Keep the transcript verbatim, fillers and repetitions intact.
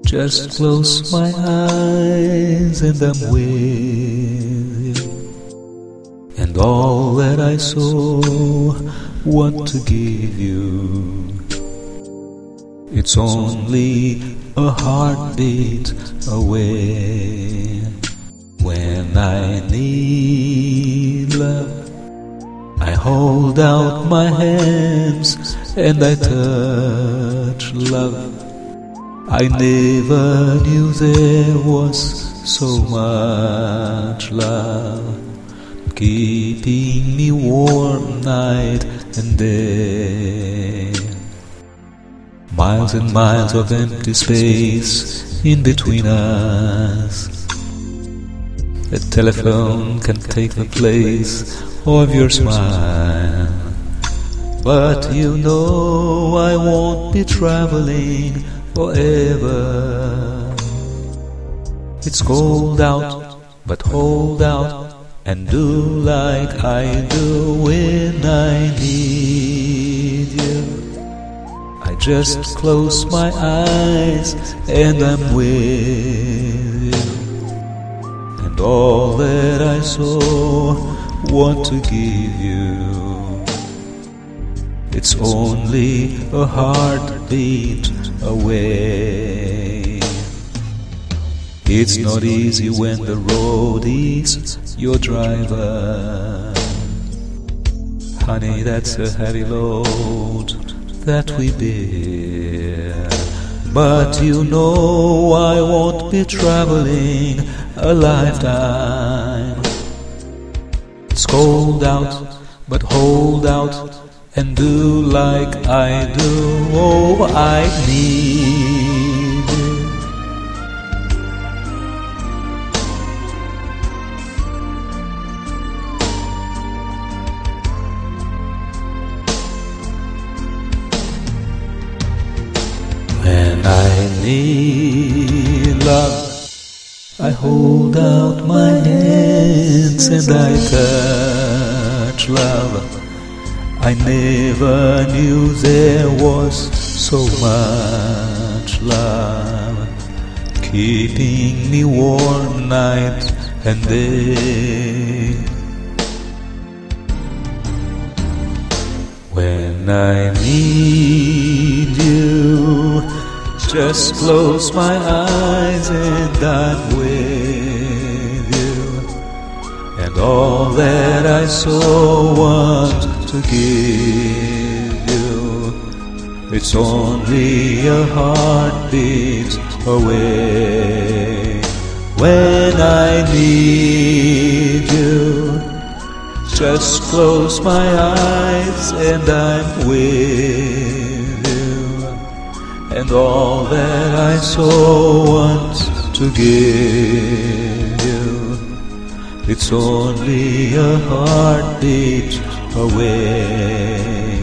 Just close my eyes and I'm with you, and all that I so want to give you. It's only a heartbeat away. When I need love, I hold out my hands and I touch love. I never knew there was so much love, keeping me warm night and day. Miles and miles of empty space in between us. A telephone can take the place of your smile. But you know I won't be traveling forever. It's cold out, but hold out and do like I do when I need you. I just close my eyes and I'm with you, and all that I so want to give you. It's only a heartbeat away. It's not easy when the road is your driver. Honey, that's a heavy load that we bear. But you know I won't be traveling a lifetime. It's cold out, but hold out and do like I do. Oh, I need you. When I need love, I hold out my hands and I touch love. I never knew there was so much love, keeping me warm night and day. When I need you, just close my eyes and I'm with you, and all that I so want to give you. It's only a heartbeat away. When I need you, just close my eyes and I'm with you, and all that I so want to give you. It's only a heartbeat away.